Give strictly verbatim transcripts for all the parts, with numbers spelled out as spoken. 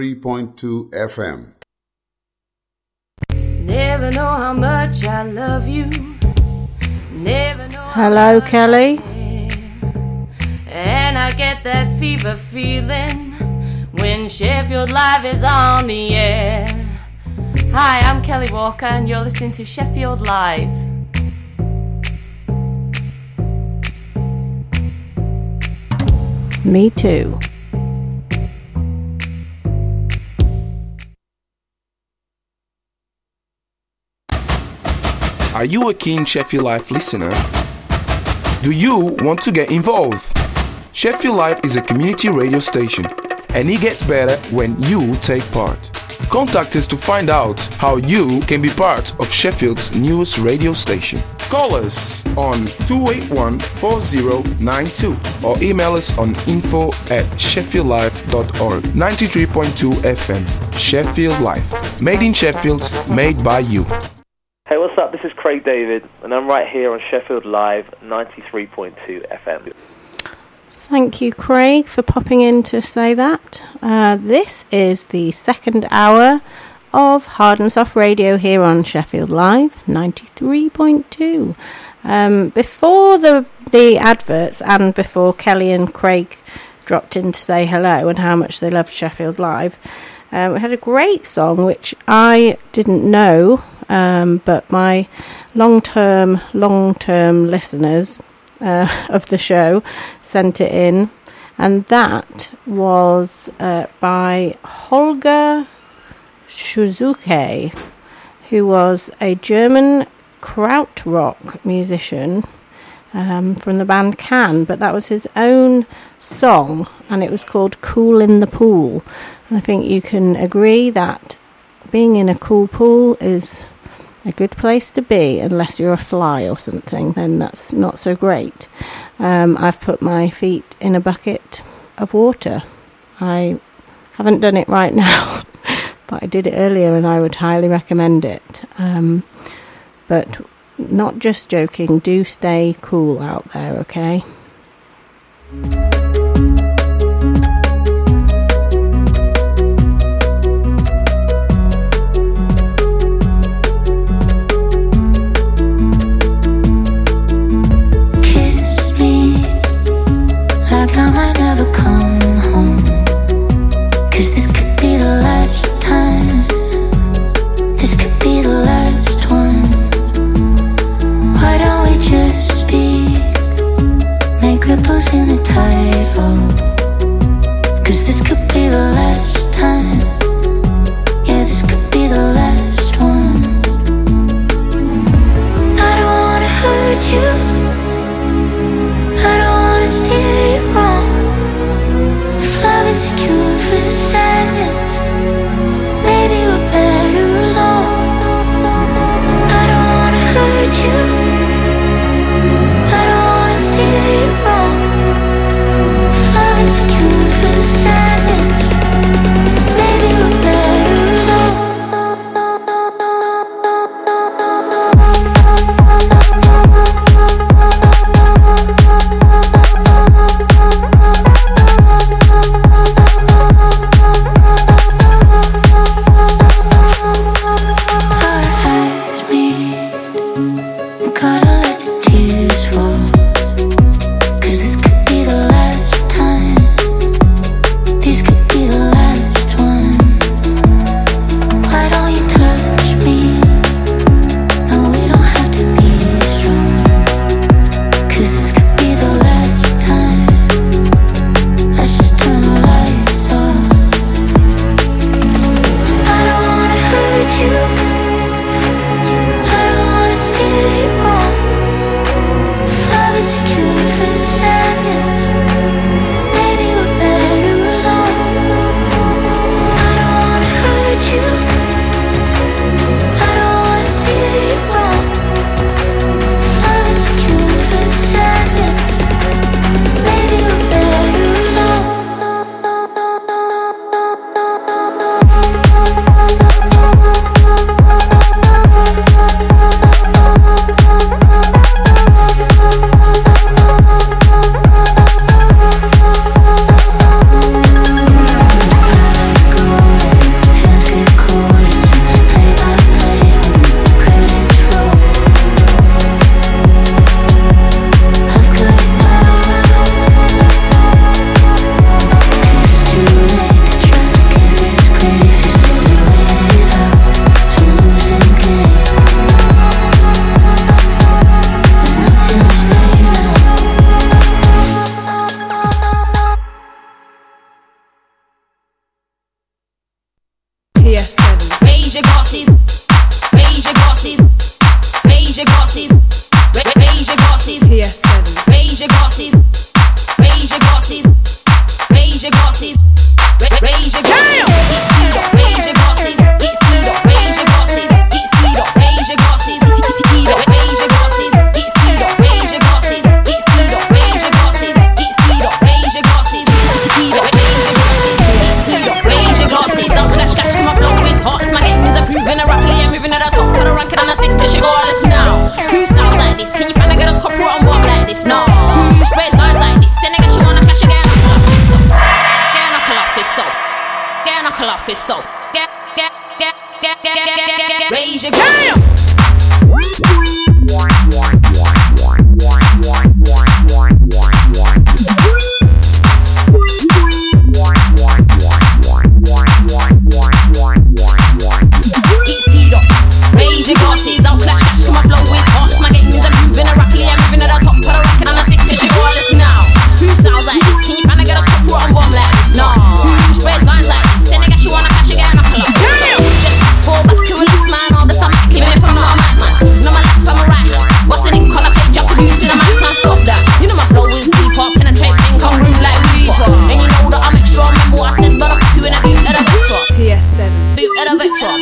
three point two F M. Never know how much I love you. Never know. Hello, Kelly. And I get that fever feeling when Sheffield Live is on the air. Hi, I'm Kelly Walker and you're listening to Sheffield Live. Me too. Are you a keen Sheffield Live listener? Do you want to get involved? Sheffield Live is a community radio station, and it gets better when you take part. Contact us to find out how you can be part of Sheffield's newest radio station. Call us on two eight one, four zero nine two or email us on info at sheffield live dot org. ninety-three point two F M, Sheffield Live. Made in Sheffield, made by you. Hey, what's up? This is Craig David, and I'm right here on Sheffield Live, ninety-three point two F M. Thank you, Craig, for popping in to say that. Uh, this is the second hour of Hard and Soft Radio here on Sheffield Live, ninety-three point two. Um, before the the adverts and before Kelly and Craig dropped in to say hello and how much they loved Sheffield Live, uh, we had a great song which I didn't know, um, but my long-term, long-term listeners Uh, of the show sent it in, and that was uh, by Holger Schuzuke, who was a German krautrock musician um, from the band Can, but that was his own song and it was called Cool in the Pool. And I think you can agree that being in a cool pool is a good place to be, unless you're a fly or something, then that's not so great. Um, I've put my feet in a bucket of water. I haven't done it right now, but I did it earlier and I would highly recommend it. Um, but not just joking, do stay cool out there, okay? In the title, 'cause this could be the last time. Yeah, this could be the last one. I don't wanna hurt you, I don't wanna steer you wrong. If love is a cure for the sadness, maybe we're better alone. I don't wanna hurt you, I don't wanna steer you wrong. Love is raise your glasses, raise your glasses, raise your glasses, raise your glasses, T S seven, raise your glasses, raise your glasses, raise your glasses, raise your glasses, it's teed up, raise your glasses, it's teed up, raise your glasses, it's teed up, raise your glasses, teed up, raise your glasses, it's teed up, raise your glasses, it's teed up, raise your glasses, it's teed up, raise your glasses, teed up, raise your glasses, it's teed up, raise your glasses, I'm clash cash, come up low, it's hot, it's my game is improving, rapidly I'm moving at the top of the ranking and I sick the sugar all this now. Who sounds like this? Can you find a girl's couple on board like this? No. Who sprays lines like this? Send a girl she wanna clash again, knuckle off his soul. Get knuckle off his soul. Get get get get get get get get get raise your glasses. It's teed up. Raise your glasses. I'll clash cash, come up low, it's hot. It's my game is I'm moving rapidly, I'm moving at the top of the rocket and I sick the shit all this now. Who sounds like this? Can you find a girl's couple on bomb like this? No. Who sprays lines like this? Send a girl she wanna cash again, knuckle up. Just fall back to relax, man. All the time even if I'm not a mic man. No my left, I'm a right hand. What's the name? Color play, jump produce in a mic, can't stop that. You know my flow is deep up, penetrate, thing, come room like Reaper. And you know that I'm extra, remember what I said, but I'll put you in a boot at a Vectra. T S seven. Boot at a Vectra.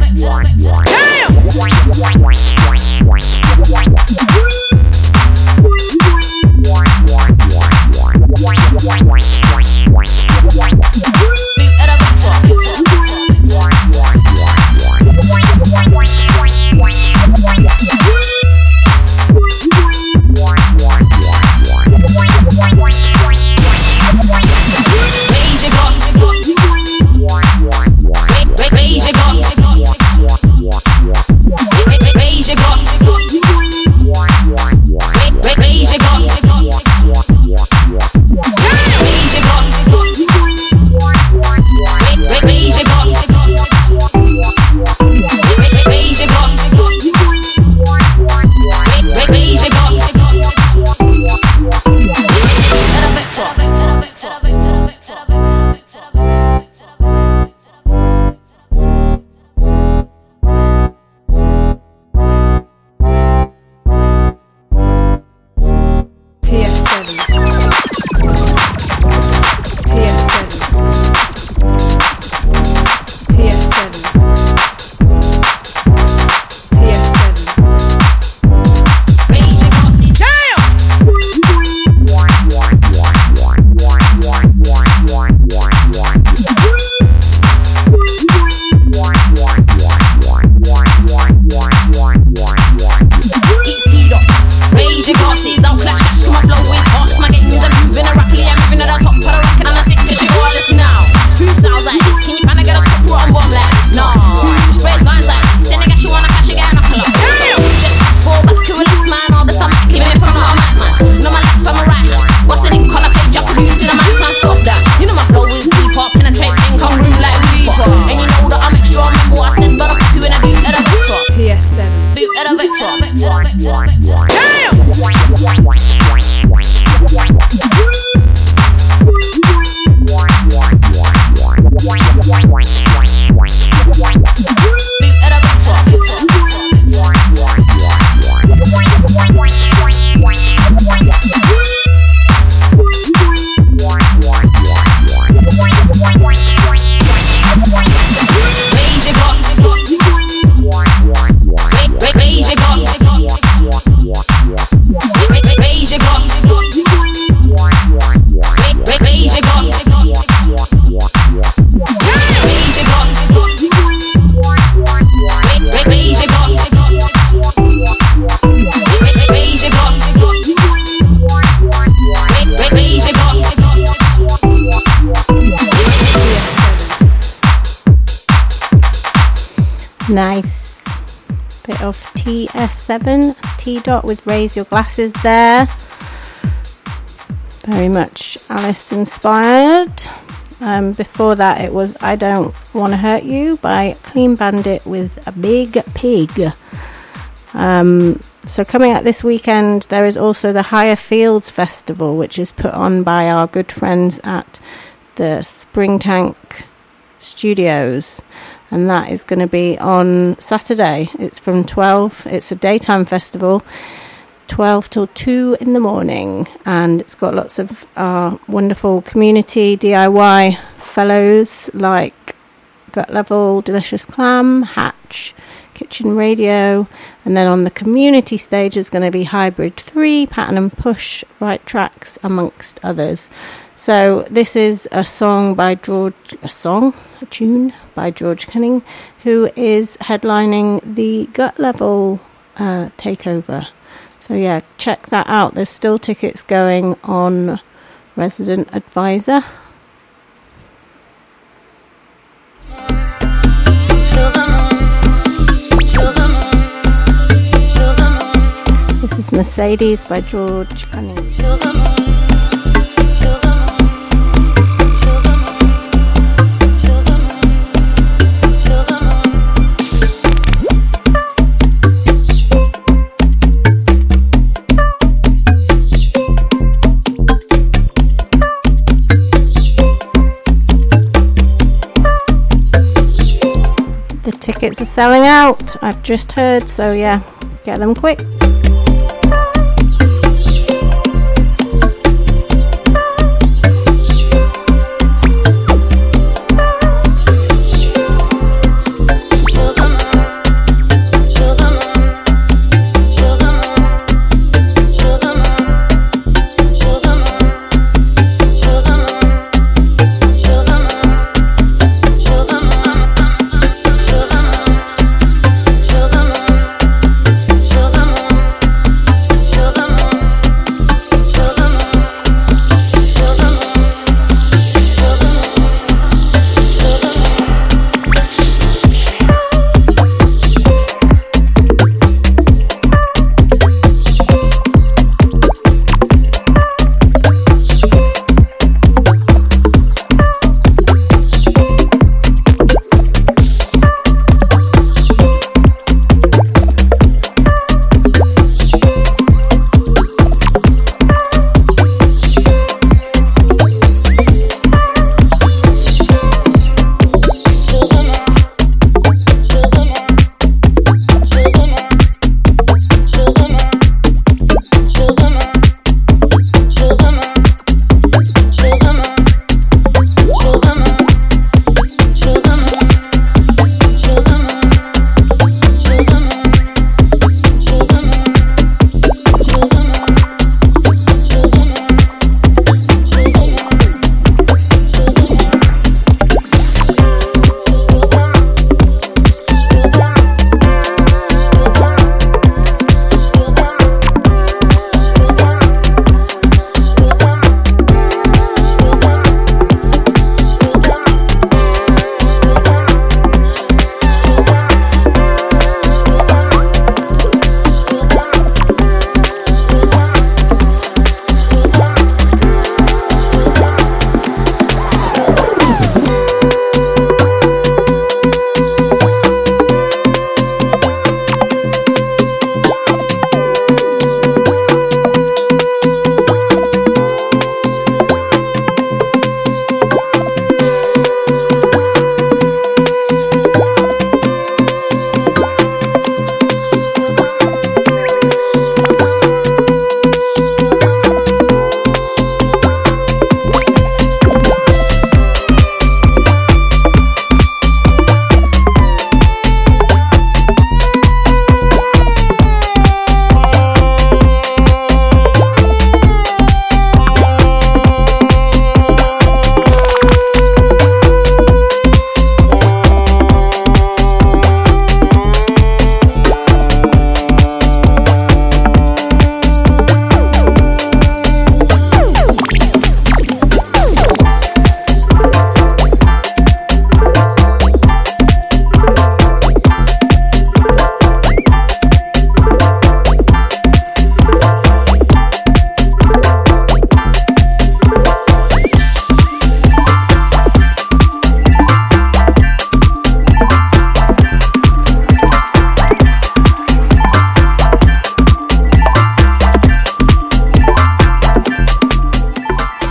Nice bit of T S seven, T-Dot with Raise Your Glasses there. Very much Alice inspired. Um, before that it was I Don't Want to Hurt You by Clean Bandit with A Big Pig. Um, so coming up this weekend there is also the Higher Fields Festival, which is put on by our good friends at the Spring Tank Studios. and that is going to be on Saturday. It's from twelve. It's a daytime festival, twelve till two in the morning, and it's got lots of uh, wonderful community D I Y fellows like Gut Level, Delicious Clam, Hatch, Kitchen Radio, and then on the community stage is going to be Hybrid three, Pattern and Push, Right Tracks, amongst others. So this is a song by George, a song, a tune by George Cunning, who is headlining the Gut Level uh, takeover. So yeah, check that out. There's still tickets going on Resident Advisor. This is Mercedes by George Cunning. Tickets are selling out, I've just heard, so yeah, get them quick.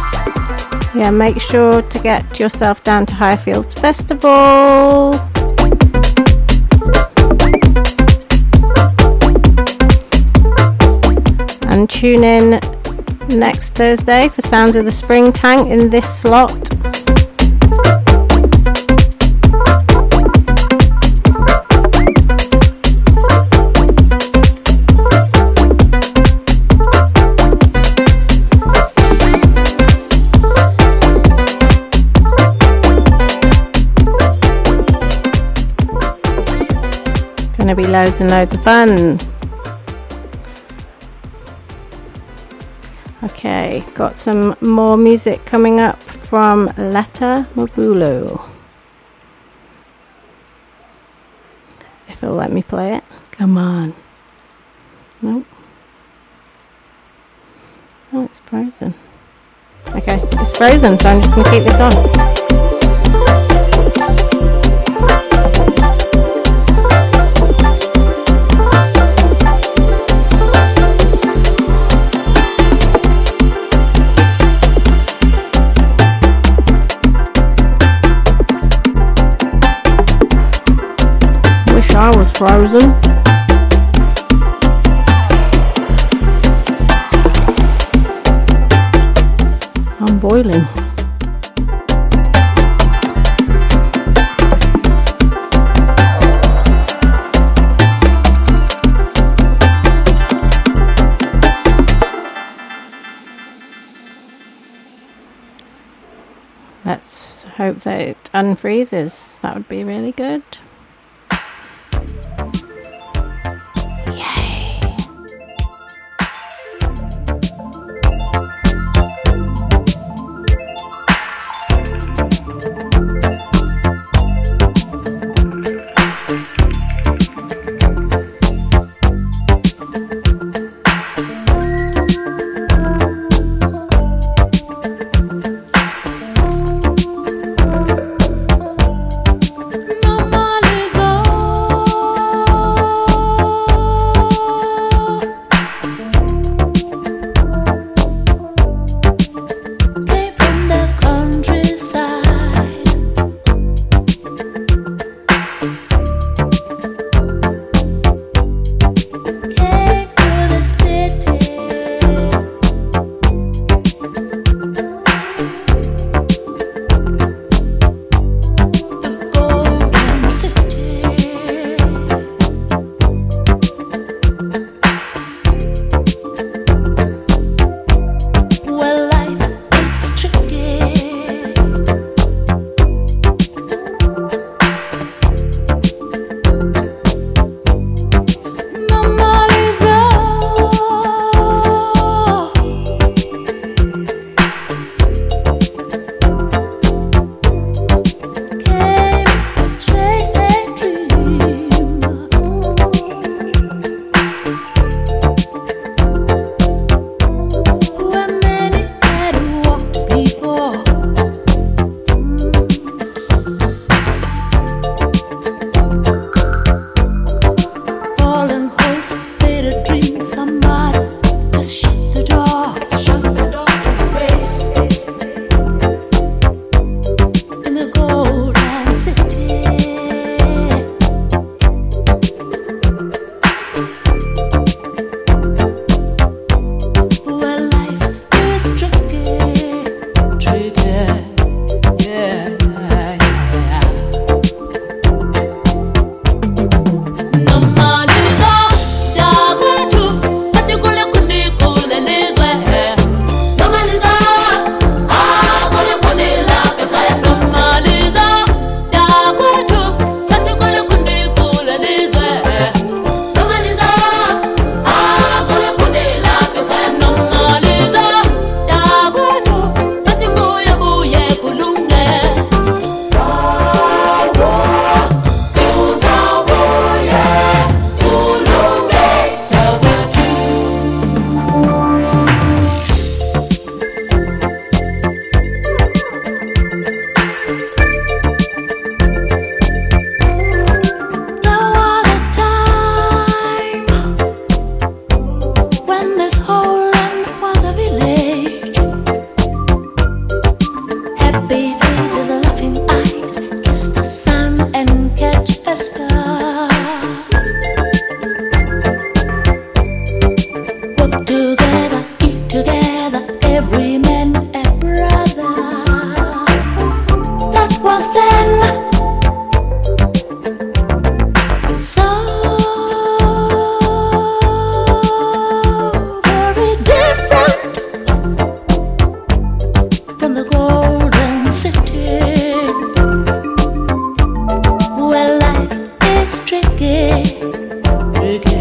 Yeah, make sure to get yourself down to Highfields Festival. and tune in next Thursday for Sounds of the Spring Tank in this slot. Gonna be loads and loads of fun. Okay, got some more music coming up from Letta Mabulu. If it'll let me play it. Come on. Nope. Oh, it's frozen. Okay, it's frozen, so I'm just gonna keep this on. I was frozen. I'm boiling. Let's hope that it unfreezes. That would be really good. No more is tricky. Tricky.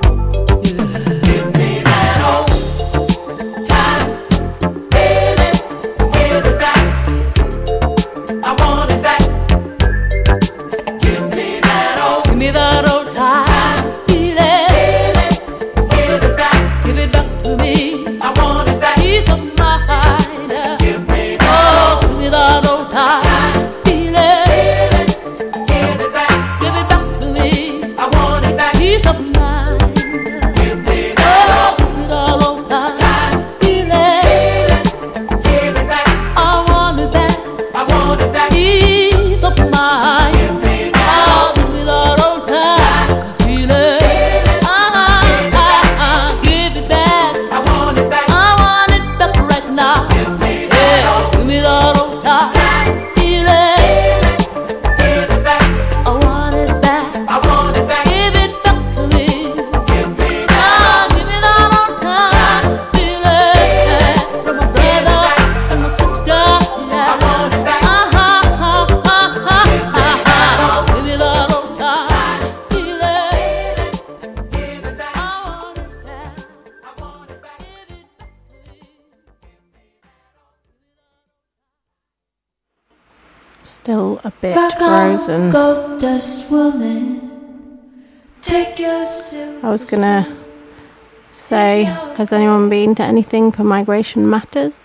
Still a bit frozen. Gold dust woman, take your I was gonna say, has anyone been to anything for Migration Matters?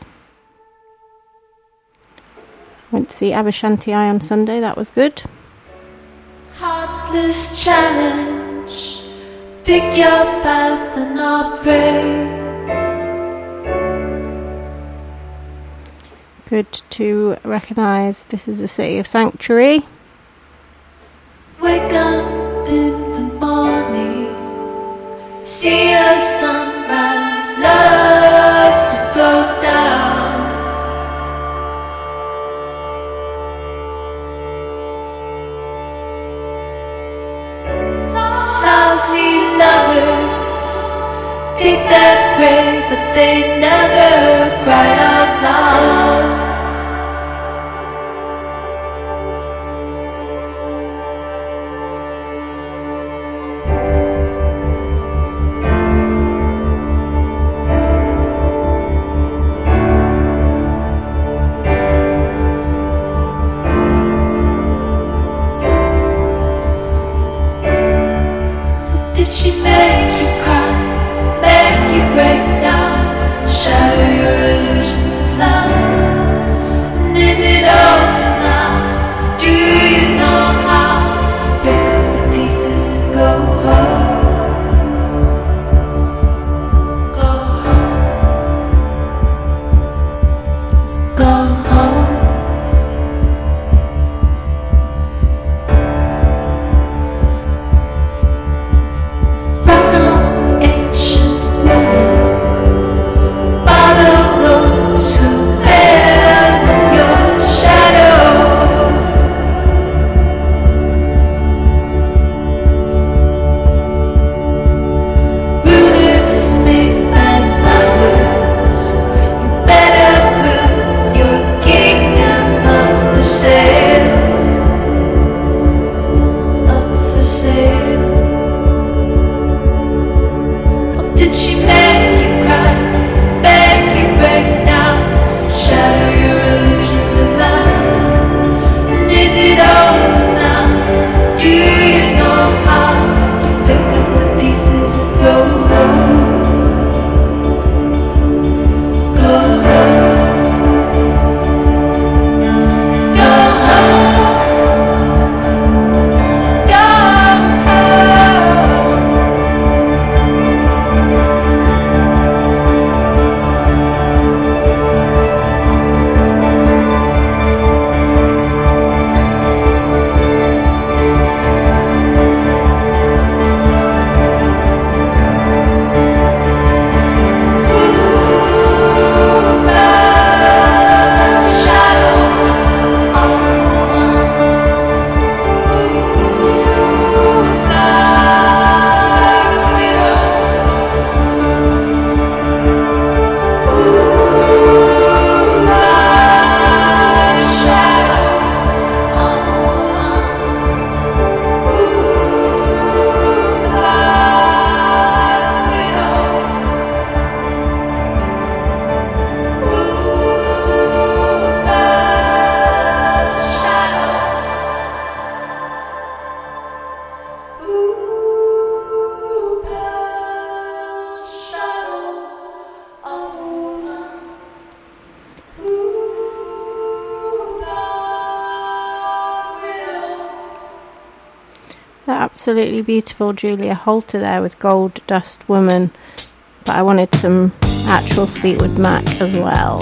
Went to see Abashanti Eye on Sunday, that was good. Heartless challenge, pick your path and I'll pray. Good to recognise this is the city of Sanctuary. Wake up in the morning, see a sunrise, loves to go down. Lousy lovers pick their prey, but they never cry out loud. Did she make you cry, make you break down, shatter your illusions of love? The absolutely beautiful Julia Holter there with Gold Dust Woman. But I wanted some actual Fleetwood Mac as well.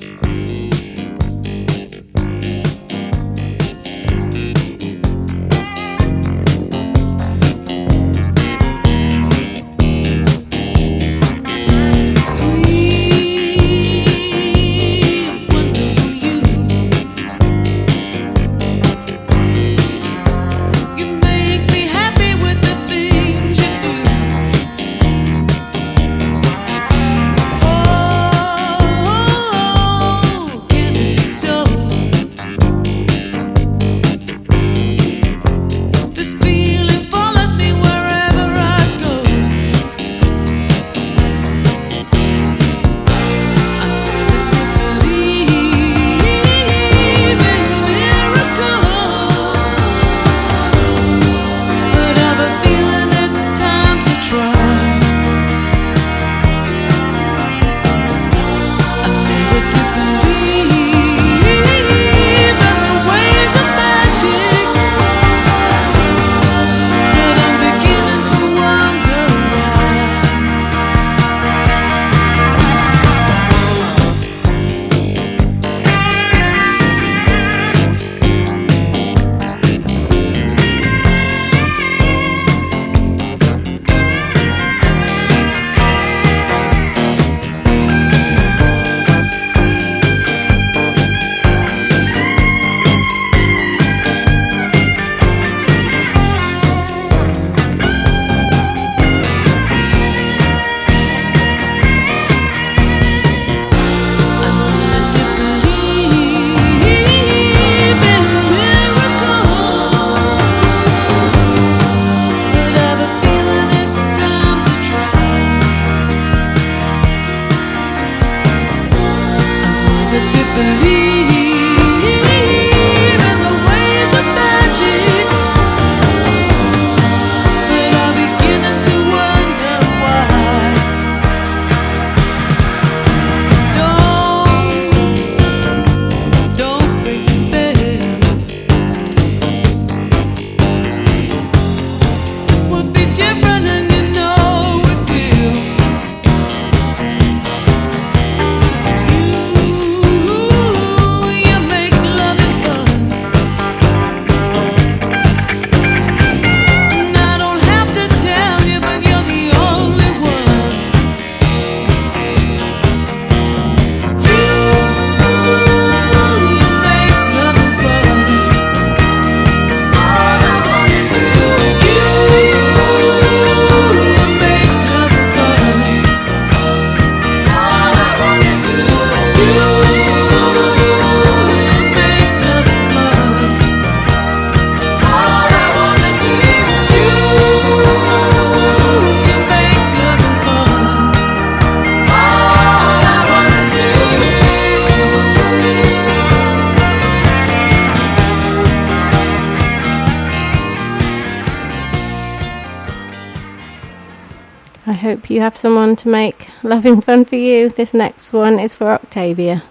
I hope you have someone to make loving fun for you. This next one is for Octavia.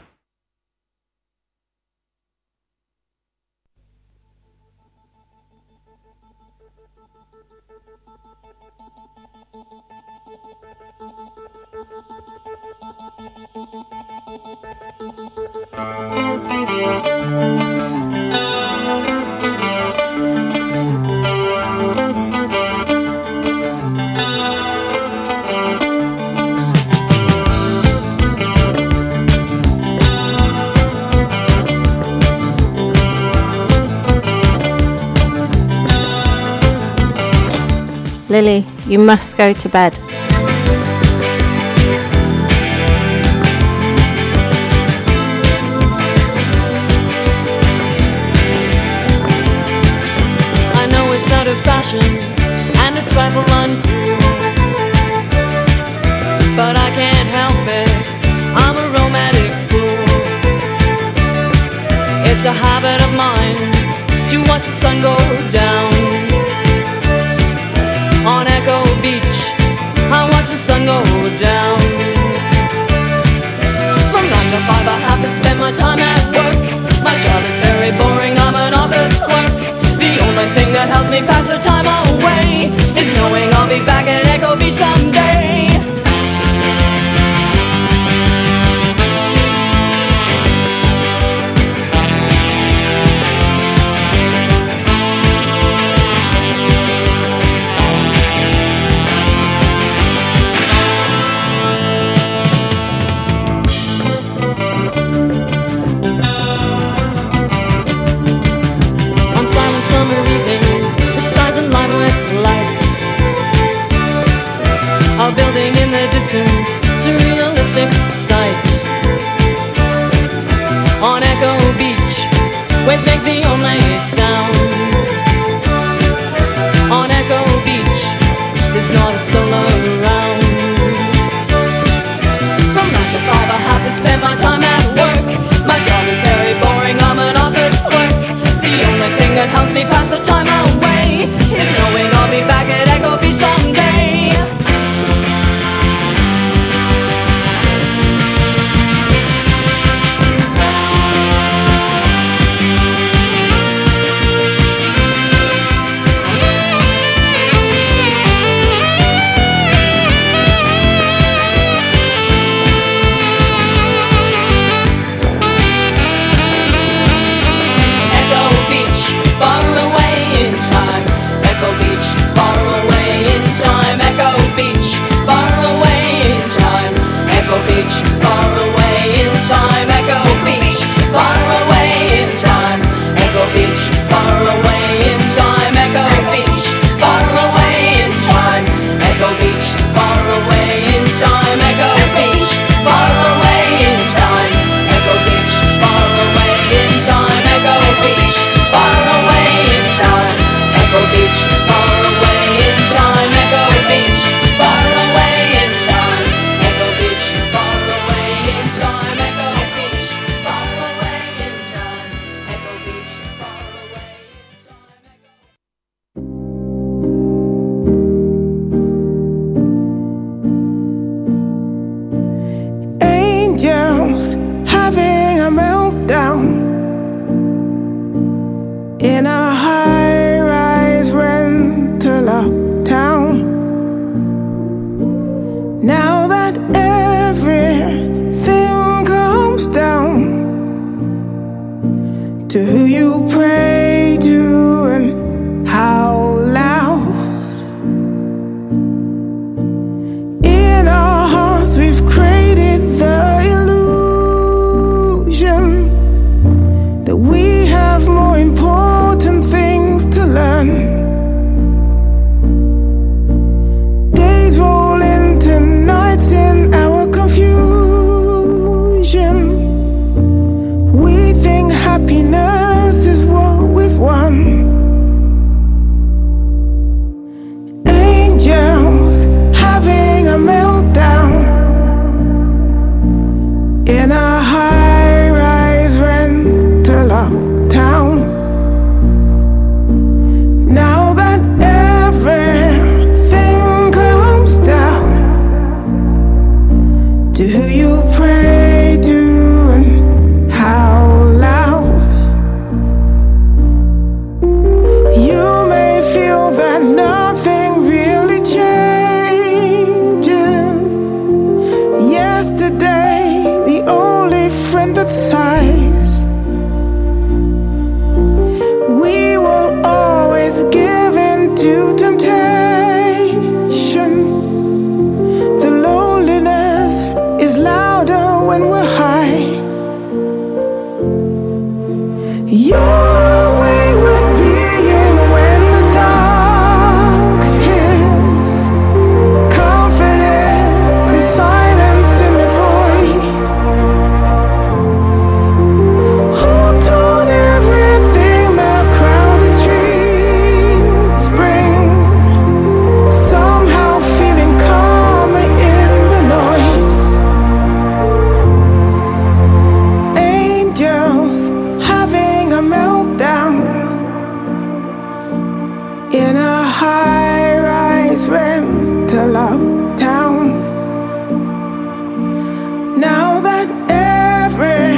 Lily, you must go to bed. I know it's out of fashion and a trifle uncool, but I can't help it, I'm a romantic fool. It's a habit of mine to watch the sun go down on Echo Beach. I watch the sun go down. From nine to five I have to spend my time at work. My job is very boring, I'm an office clerk. The only thing thing that helps me pass the time away is knowing I'll be back at Echo Beach someday. Building in the distance, surrealistic sight. On Echo Beach, waves make the only sound. On Echo Beach, there's not a soul around. From nine to five, I have to spend my time at work. My job is very boring, I'm an office clerk. The only thing that helps me pass the time away is knowing I'll be back at Echo Beach someday.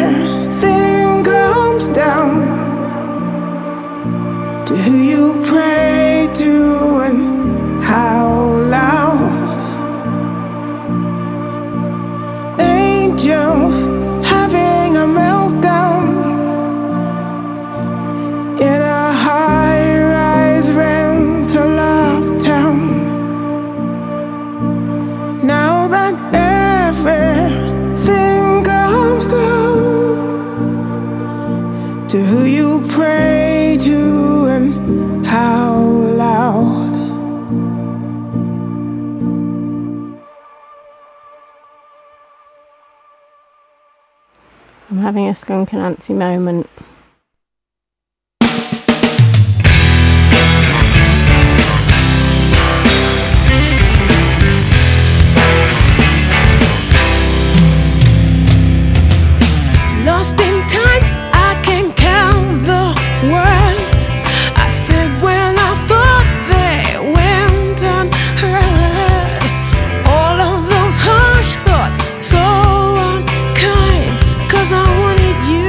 To who you pray. having a Skunk Anansie moment. Lost in time, I can count the words I said when I thought they went unheard. All of those harsh thoughts, so unkind, 'cause I wanted you.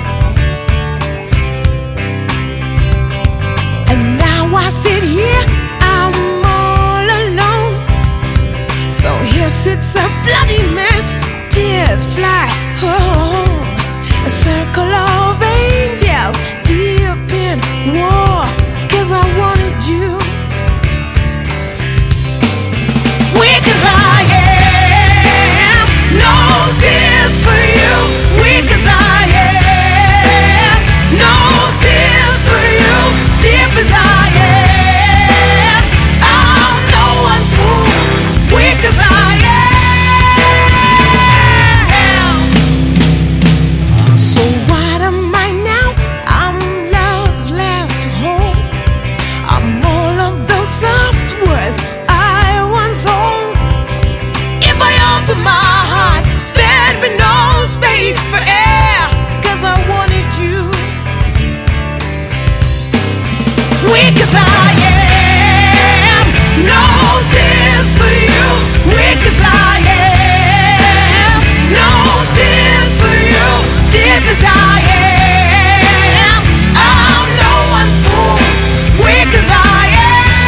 And now I sit here, I'm all alone. So here sits a bloody mess, tears fly home. A circle of angels deep in war, 'cause I wanted you. Weak as I am, no tears for you. Weak as I am, no tears for you. Deep as I am, I'm no one's fool. Weak as I am. My heart, there'd be no space for air, 'cause I wanted you. Weak as I am, no tears for you. Weak as I am, no tears for you. Deep as I am, I'm no one's fool. Weak as I am.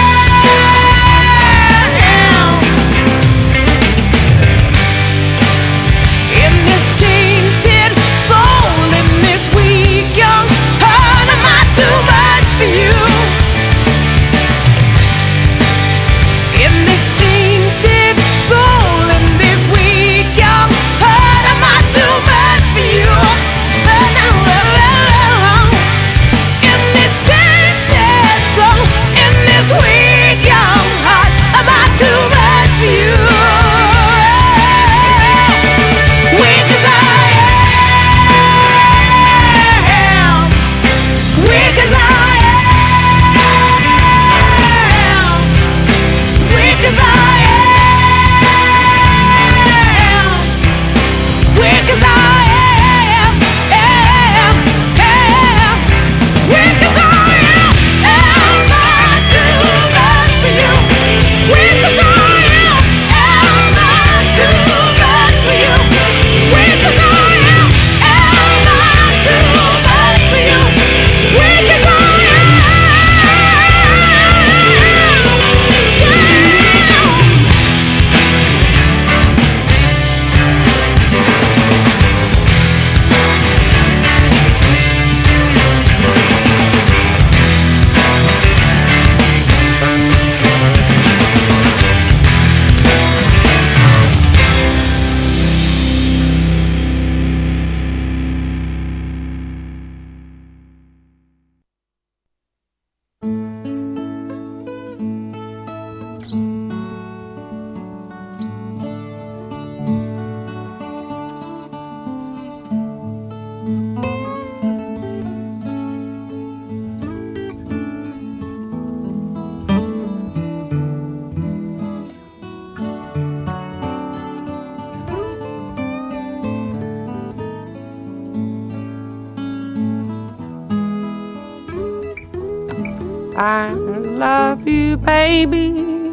I love you, baby,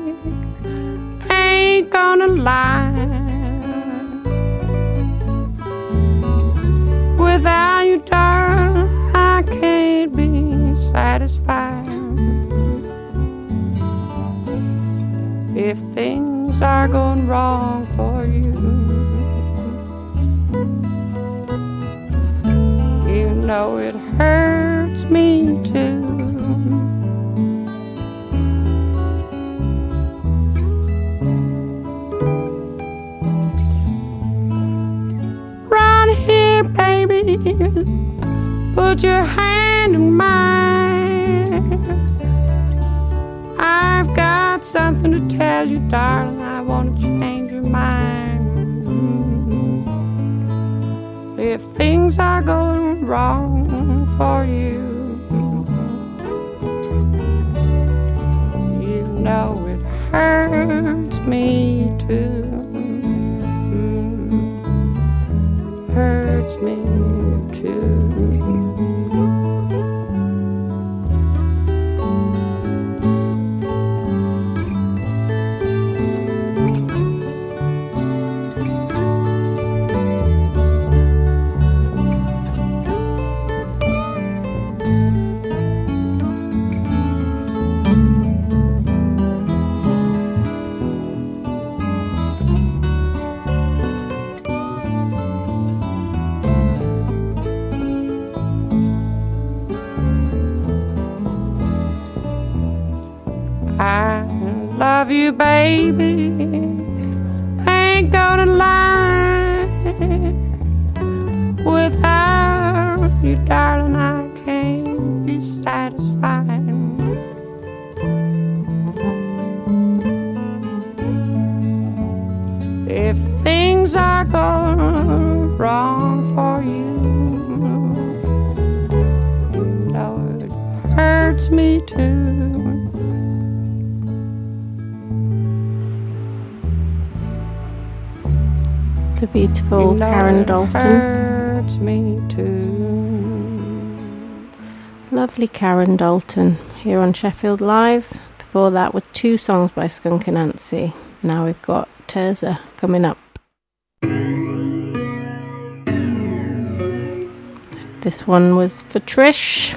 ain't gonna lie. Without you, darling, I can't be satisfied. If things are going wrong for you, you know it hurts me too. Put your hand in mine. I've got something to tell you, darling. I want to change your mind. if things are going wrong for you. You know it hurts me too. Hurts me too. I love you, baby. I ain't gonna lie. Without you, darling, I can't be satisfied. If things are going wrong for you, you know it hurts me too. The beautiful Karen Dalton. Hurts me too. Lovely Karen Dalton here on Sheffield Live. Before that with two songs by Skunk Anansie. Now we've got Terza coming up. This one was for Trish.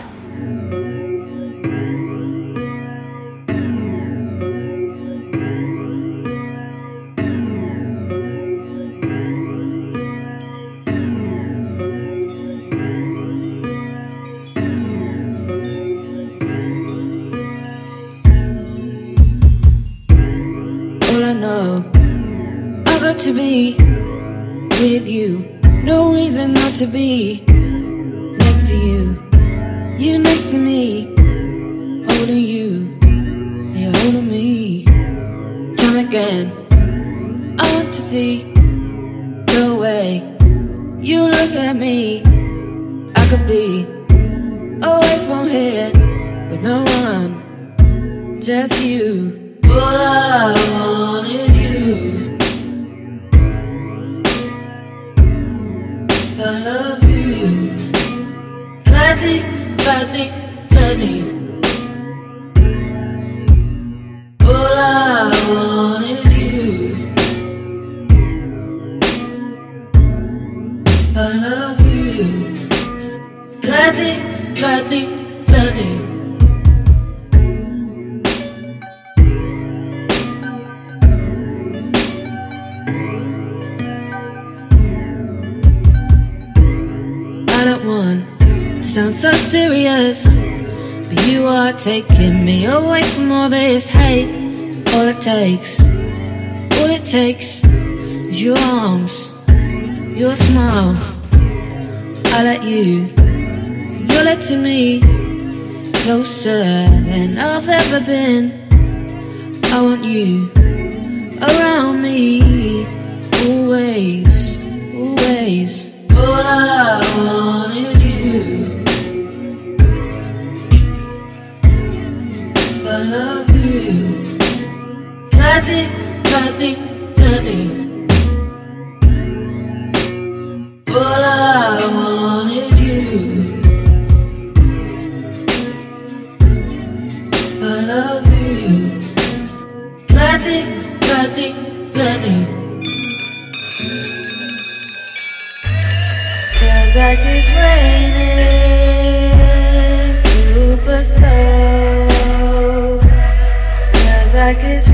To be with you, no reason not to be next to you, you next to me, holding you, you're holding me. Time again, I want to see the way you look at me. I could be away from here with no one, just you. All I want is you. I love you, gladly, gladly, gladly. All I want is you. I love you, gladly, gladly, gladly. Sounds so serious, but you are taking me away from all this hate. All it takes, all it takes is your arms, your smile. I let you, you're letting me closer than I've ever been. I want you around me, always, always. All I want is you. I love you, gladly, gladly, gladly. All I want is you. I love you, gladly, gladly, gladly. Feels like it's raining, super soul. Like it's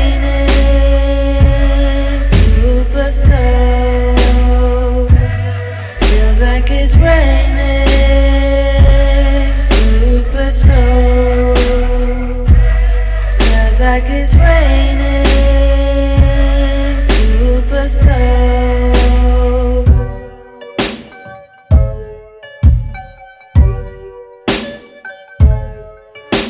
raining, super soul. Feels like it's raining, super soul. Feels like it's raining, super soul.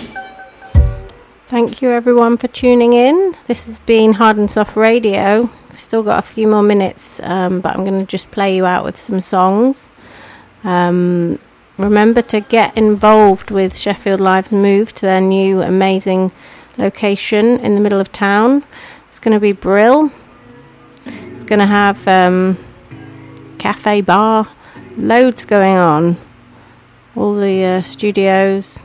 Thank you everyone for tuning in. This has been Hard and Soft Radio still got a few more minutes, um, but I'm going to just play you out with some songs. Um, remember to get involved with Sheffield Live's move to their new amazing location in the middle of town. It's going to be Brill. It's going to have um, cafe, bar, loads going on. All the uh, studios.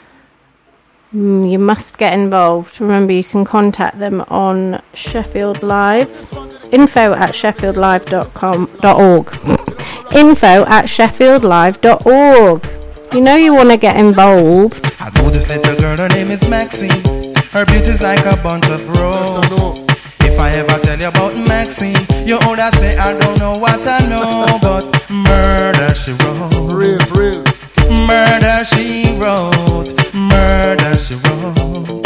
Mm, you must get involved. Remember, you can contact them on Sheffield Live. Info at sheffield live dot com dot org. Info at sheffield live dot org. You know you want to get involved. I know this little girl, her name is Maxine. Her beauty's like a bunch of roses. If I ever tell you about Maxine, you older say I don't know what I know, but murder she wrote. Real, real. Murder she wrote. Murder she wrote.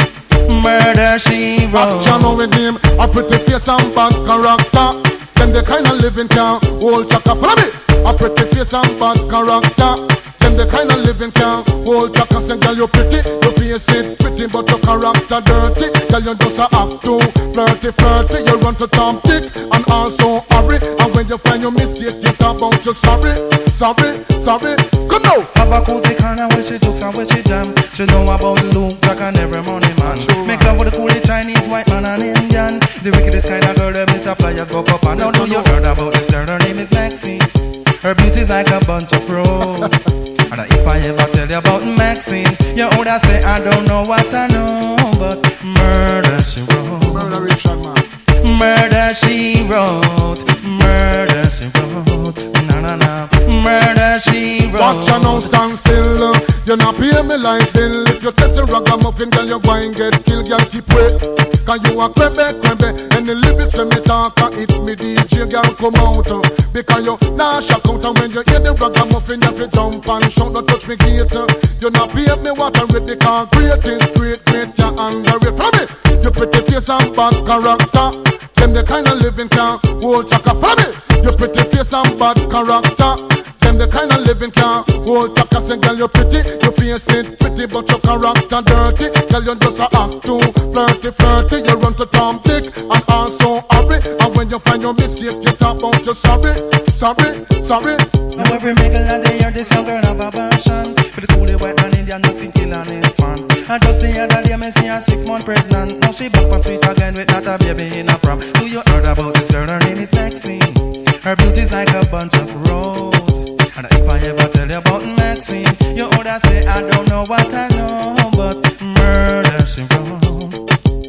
Murder she wrote. Action with him, a pretty face and bad character. Them the kind of living can hold chaka. Follow me. A pretty face and bad character. Them the kind of living can hold chaka. Say girl you pretty, your face it pretty, but your character dirty. Girl you just a act too flirty, flirty. You run to Tom Dick and also hurry. And when you find your mistake, you talk about you sorry, sorry, sorry. Come now. Have a cozy corner where she jokes and where she jam. She know about Luke Jack and every money man. True, Make love with the coolie Chinese, white man and Indian. The wickedest kind of girl that Miss Pliers go up and now do you heard about this girl? Her name is Maxine. Her beauty's like a bunch of roses. And if I ever tell you about Maxine, you older say I don't know what I know, but murder she wrote. Murder Richard man. Murder she wrote. Murder she wrote. Na na na. Murder she wrote. Watch her now stand still. You not pay me like bill. If you test a ragamuffin, girl, you go and get killed. Girl, keep wait. Cause you a crebe, crebe. And the lyrics when me talk, it me D J, girl, come out. Because you nah shock out. And when you hear the ragamuffin, you have to jump and shout. Don't touch me gate. You not pay me what I read. Because great is great, great, you underrate. Follow me. You pretty face and bad character. Them the kind of living can hold chaka. Follow me. You pretty face and bad character. Them the kind of living can hold chaka. Say girl you pretty, you face it pretty, but your character dirty. Girl you just a act too flirty, flirty. You run to Tom Dick and also hurry. And when you find your mistake, you talk about you sorry, sorry, sorry. Now every middle of the year, this young girl have a passion for the coolie white man Indian mixing kill and his fan. And just the other day, me see her six months pregnant. Now she back for sweet again with not a baby in a prom. Do you heard about this girl? Her name is Maxine. Her beauty's like a bunch of roses. And if I ever tell you about Maxine, you older say I don't know what I know, but murder she wrote.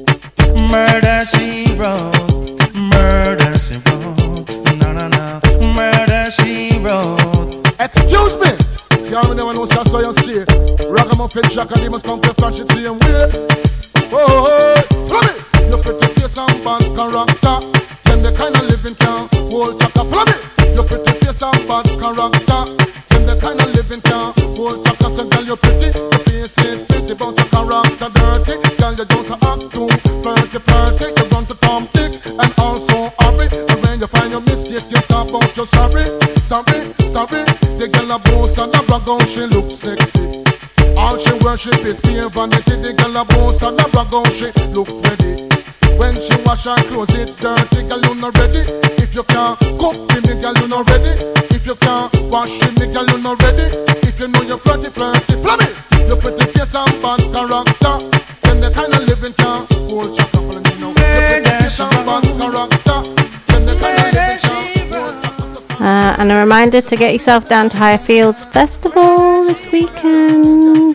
Murder she wrote. Murder she wrote. No, no, no. Murder she wrote. Excuse me. Y'all never know so you see. Ragamuffin Jack and they must come to flash it same way. Oh, oh, oh. Follow me. You pretty face and bad character. Then the kind of living can hold chaka. Follow me. You pretty face and bad character. Then the kind of living can hold chaka. So girl you pretty, you face it pretty, but your character dirty. Girl you just a act too flirty, flirty. You run to Tom Dick and also hurry. And when you find your mistake, you talk about your sorry, sorry, sorry. The girl a boss and a brag on, she look sexy. All she worship is pure vanity. The girl a boss and a brag on, she look ready. When she wash her clothes, it dirty, girl you not ready. If you can't cook for me, girl you not ready. If you can't wash for me, girl you not ready. If you know you're flirty, flirty, flirty. You pretty face and bad character. Then the kind of living can hold chaka. Follow me now. You pretty face and bad character. Then the kind of living can hold chaka. Uh, and a reminder to get yourself down to Highfields Festival this weekend.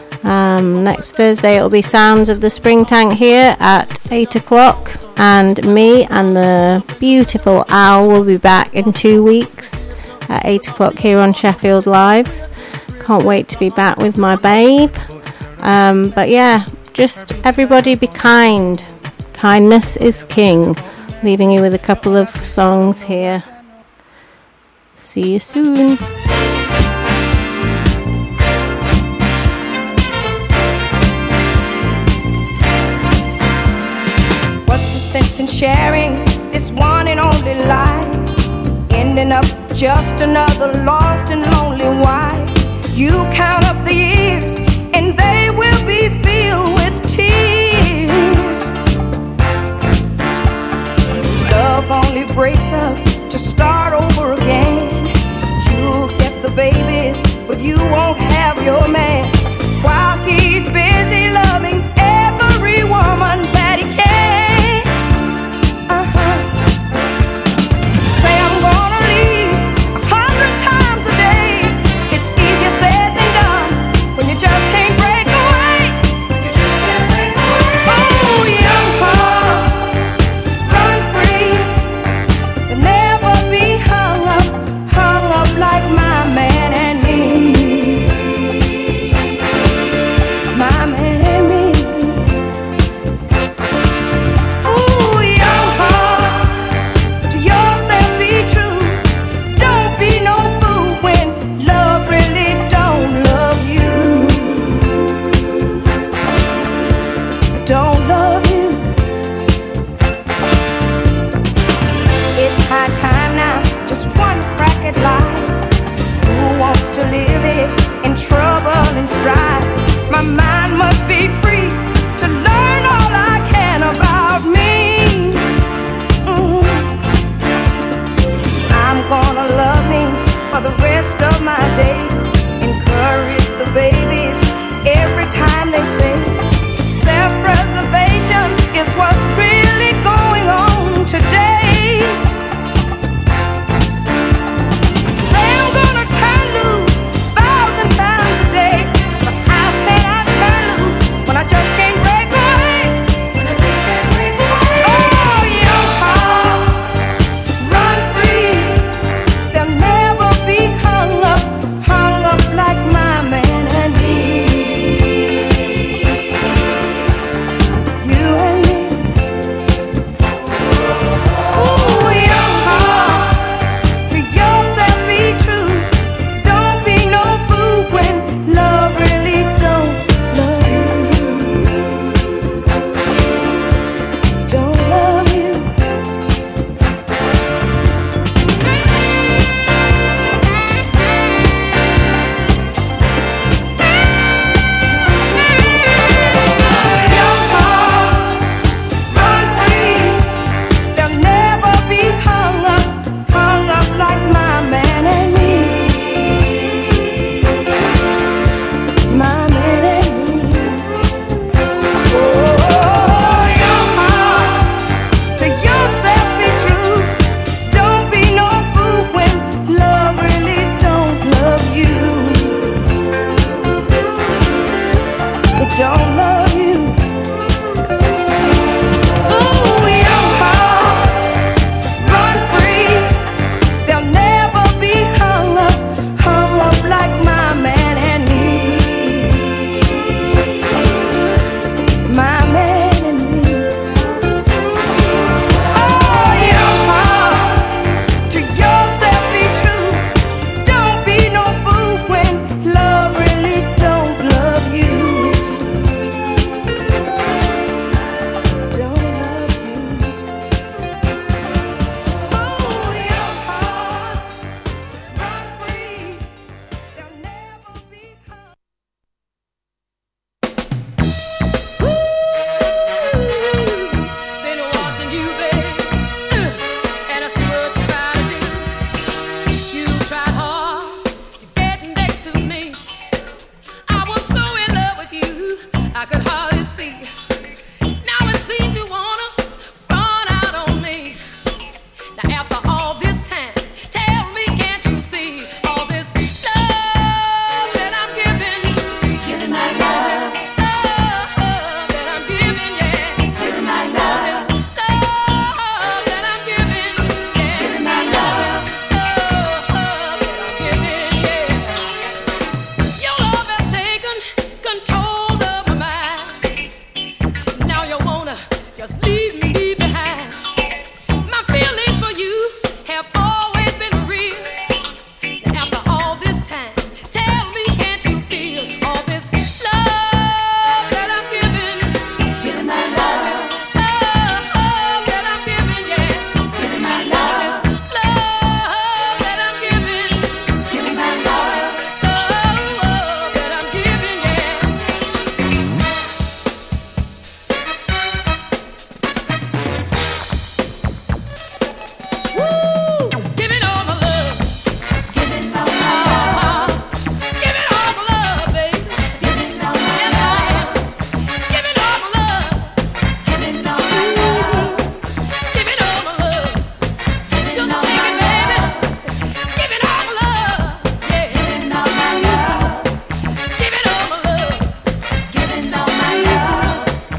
Um, next Thursday it'll be Sounds of the Spring Tank here at eight o'clock, and me and the beautiful Al will be back in two weeks at eight o'clock here on Sheffield Live. Can't wait to be back with my babe. Um, but yeah, just everybody be kind. Kindness is king. Leaving you with a couple of songs here. See you soon. What's the sense in sharing this one and only life? Ending up just another lost and lonely wife. You count up the years and they will be filled with tears. don't love you. It's high time now, just one crack at life. Who wants to live it in trouble and strife? My mind must be free to learn all I can about me. Mm-hmm. I'm gonna love me for the rest of my days. Encourage the babies every time they sing. Self-preservation is what's really going on today. Say I'm gonna turn loose thousand times a day, but how can I turn loose when I just can't break away? When I just can't break away. Oh, your hearts run free. They'll never be hung up, hung up like my man and me. You and me. Ooh, your heart, to yourself be true. Don't be no fool when love really don't love you. Don't love you. Your hearts run free. They'll never be hung up, hung up like my man and me. My man and me. Oh, your heart, to yourself be true. Don't be no fool when love really don't love you. It don't love you. Ooh, your hearts run free. They'll never be hung up, hung up like my man and me. My man and me. Oh, your heart, to yourself be true. Don't be no fool when love really don't love you. Don't love you. Oh, your hearts run free. They'll never be hung. Been watching you, babe, and I see what you try to do. You tried hard to get next to me. I was so in love with you, I could hardly see. Now it seems you wanna run out on me. Now after all this time, tell me, can't you see all this love that I'm giving? Giving my love. Love that I'm giving, yeah. Giving my love. Love that I'm giving, yeah. Giving my love. Love that I'm giving, yeah. Your love has taken control of my mind. Now you wanna just leave me behind. My feelings for you have always been real. Now after all this time, tell me, can't you feel all this love that I'm giving? Giving my love. Love that I'm giving, yeah. Giving my love. Love that I'm giving. Giving my love. Love that I'm giving, yeah. Woo! Giving all my love. Giving all my love. Giving all my love, baby. Giving all my love. Yes, I am. Giving all my love. Giving all my love. Giving all my love. Just take it, baby. Giving all my love. Yeah. Giving all my love. Giving all my love. Giving all my love.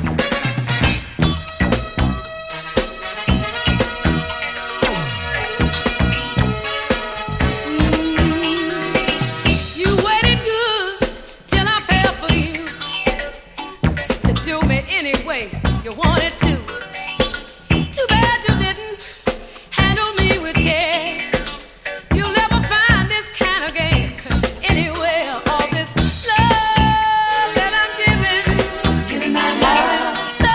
You waited good till I fell for you. To do me any way you wanted to. Too bad you didn't handle me with care. You'll never find this kind of game anywhere. All this love that I'm giving. Giving my love.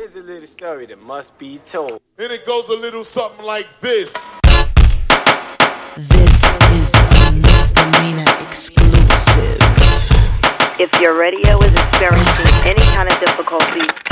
Here's a little story that must be told. And it goes a little something like this. This is a misdemeanor exclusive. If your radio is experiencing any kind of difficulty,